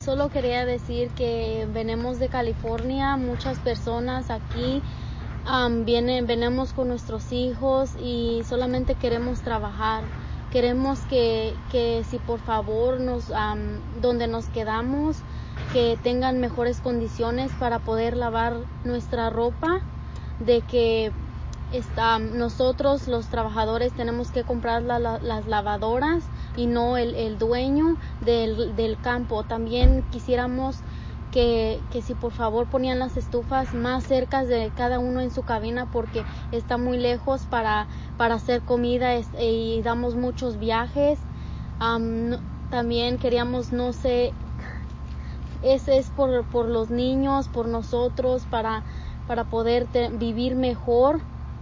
Solo quería decir que venimos de California, muchas personas aquí venimos con nuestros hijos y solamente queremos trabajar. Queremos que si por favor donde nos quedamos, que tengan mejores condiciones para poder lavar nuestra ropa, de que nosotros los trabajadores tenemos que comprar las lavadoras y no el dueño del campo. También quisiéramos que si por favor ponían las estufas más cerca de cada uno en su cabina, porque está muy lejos para hacer comida y damos muchos viajes. También queríamos, no sé, es por los niños, por nosotros, para poder vivir mejor.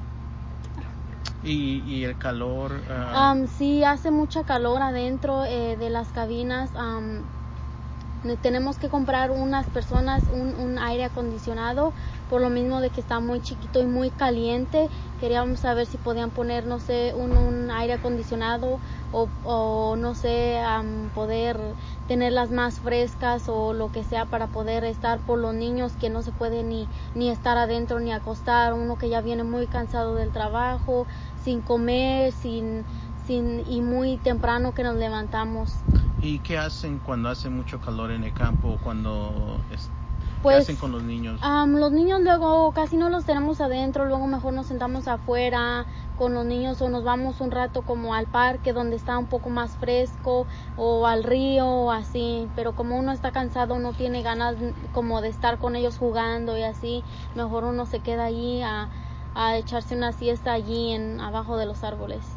¿Y el calor? Sí, hace mucha calor adentro de las cabinas. Tenemos que comprar unas personas un aire acondicionado, por lo mismo de que está muy chiquito y muy caliente. Queríamos saber si podían poner, no sé, un aire acondicionado o no sé, poder tenerlas más frescas o lo que sea, para poder estar por los niños que no se puede ni estar adentro ni acostar, uno que ya viene muy cansado del trabajo, sin comer, y muy temprano que nos levantamos. ¿Y qué hacen cuando hace mucho calor en el campo? ¿Qué hacen con los niños? Los niños luego casi no los tenemos adentro, luego mejor nos sentamos afuera con los niños o nos vamos un rato como al parque donde está un poco más fresco, o al río o así, pero como uno está cansado, no tiene ganas como de estar con ellos jugando y así, mejor uno se queda allí a echarse una siesta allí abajo de los árboles.